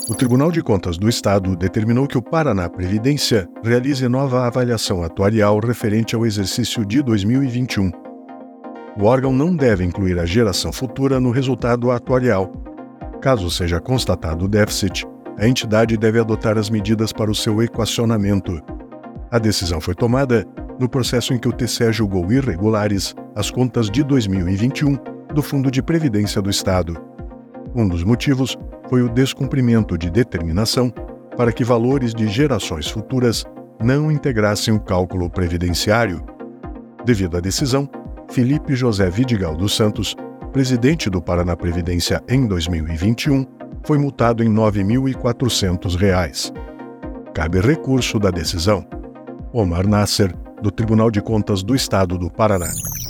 O Tribunal de Contas do Estado determinou que o Paraná Previdência realize nova avaliação atuarial referente ao exercício de 2021. O órgão não deve incluir a geração futura no resultado atuarial. Caso seja constatado o déficit, a entidade deve adotar as medidas para o seu equacionamento. A decisão foi tomada no processo em que o TCE julgou irregulares as contas de 2021 do Fundo de Previdência do Estado. Um dos motivos foi o descumprimento de determinação para que valores de gerações futuras não integrassem o cálculo previdenciário. Devido à decisão, Felipe José Vidigal dos Santos, presidente do Paraná Previdência em 2021, foi multado em R$ 9.400. Cabe recurso da decisão. Omar Nasser, do Tribunal de Contas do Estado do Paraná.